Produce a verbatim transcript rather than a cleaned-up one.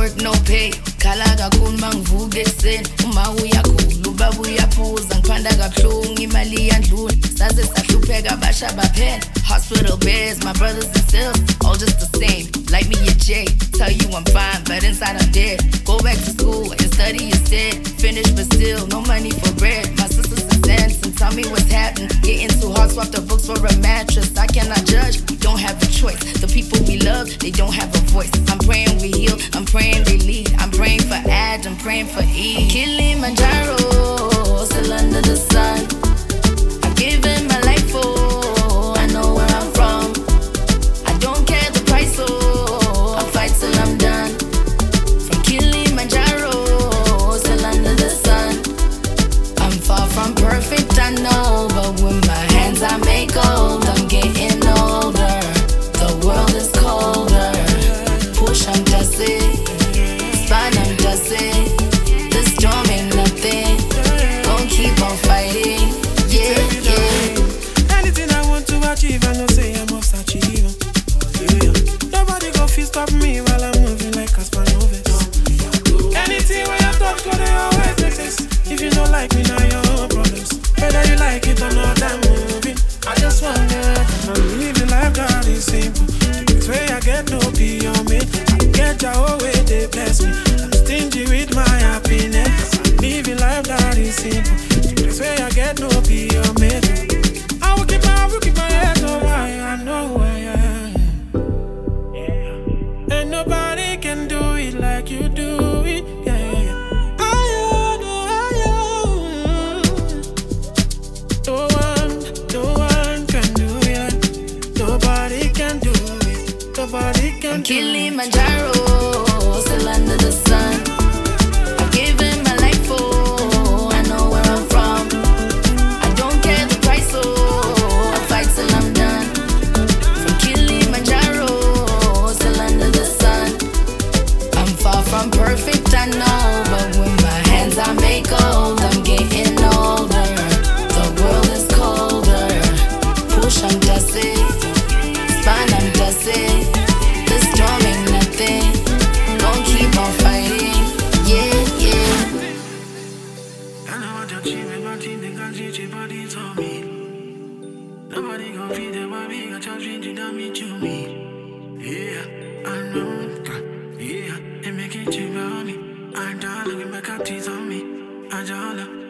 work, no pay. Khala kakhulu mangivuka ekuseni. Uma uyakhula ubaba uyaphuza. Ngiphanda kabuhlungu imali yandlula. Saze sahlupheka basha baphela. Hospital beds, my brothers and sisters, all just the same. Like me and Jay, tell you I'm fine, but inside I'm dead. Go back to school and study instead. Finish but still, no money for bread. My sisters and Zans and tell me what's happening. Getting too hard, swap the books for a mattress. I cannot judge, we don't have a choice. The people we love, they don't have a voice. I'm praying we heal, I'm praying they lead. I'm praying for Ad, I'm praying for Eve. Kilimanjaro, still under the sun. I give him my life for, I know where I'm from. I don't care the price, so I'll fight till I'm done. From Kilimanjaro, still under the sun. I'm far from perfect, I know, but with my hands I make gold. I'm getting older, the world is colder. Push, I'm dusty, spine, I'm dusty. The storm ain't nothing, gon' keep on fighting. Yeah, yeah. Anything I want to achieve, I know say I must achieve. Yeah. Nobody gon' feel stop me while I'm moving like a Spanovich. Anything where I touch, go they always exist. If you don't like me, now your problems. Whether you like it or not, I'm moving. I just wonder, I'm living life that is simple. This way I get no P on me. I get your way, they bless me. I'm stingy with my happiness. I'm living life that is simple. This way I get no P on me. I will keep my, I will keep my head up high. I know who I am. Yeah. And nobody can do it like you do it. Yeah. I'm Kilimanjaro, still under the sun. I give him my life for, I know where I'm from. I don't care the price, so I'll fight till I'm done. From Kilimanjaro, still under the sun. I'm far from perfect, I know, but with my hands I make gold. I'm getting older, the world is colder. Push, I'm dusty, spine, I'm dusty. The storm ain't nothing, gon' keep on fighting. Yeah, yeah. I know what you're cheating, but you think I'll cheat you, but it's on me. Nobody gon' feed them, but me got your dream, you don't meet you, me. Yeah, I know, yeah, they make it cheap on me. I don't look back at teeth on me. I don't